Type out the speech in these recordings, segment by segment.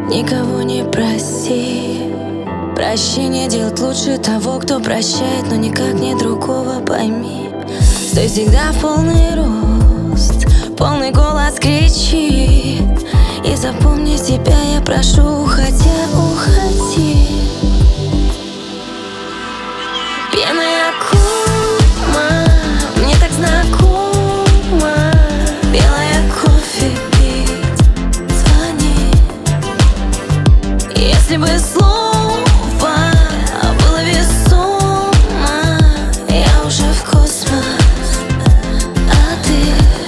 Никого не проси. Прощение делать лучше того, кто прощает, но никак не другого, пойми. Стой всегда в полный рост, полный голос кричи. И запомни себя, я прошу, хотя уходи. Пьяная кома, мне так знакома. Белая кофе пить, звони. Если бы слово было весомо, я уже в космос, а ты.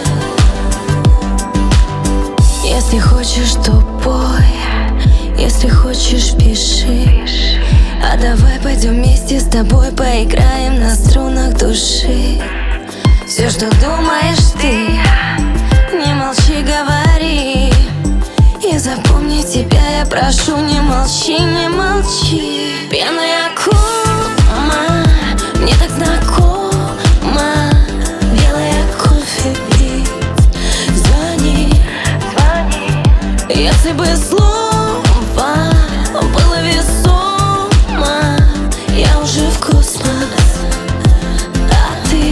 Если хочешь, то пой, если хочешь, пиши. А давай пойдем вместе с тобой, поиграем на струнах души. Все, что думаешь ты, не молчи, говори. И запомни тебя, я прошу, не молчи, не молчи. Пьяная кома, мне так знакома. Белая кофе пить, звони. Если бы слово было весомо, я уже в космос, а ты.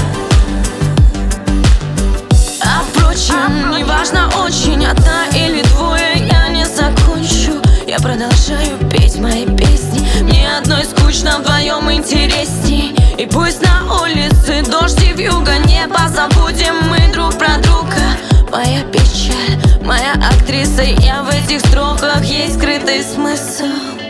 А впрочем, неважно очень, одна или двое, я не закончу. Я продолжаю петь мои песни, мне одной скучно, вдвоем интересней. И пусть на улице дождь и вьюга, не позабудем мы друг про друга. Моя печаль, моя актриса, я в этих строках, есть скрытый смысл.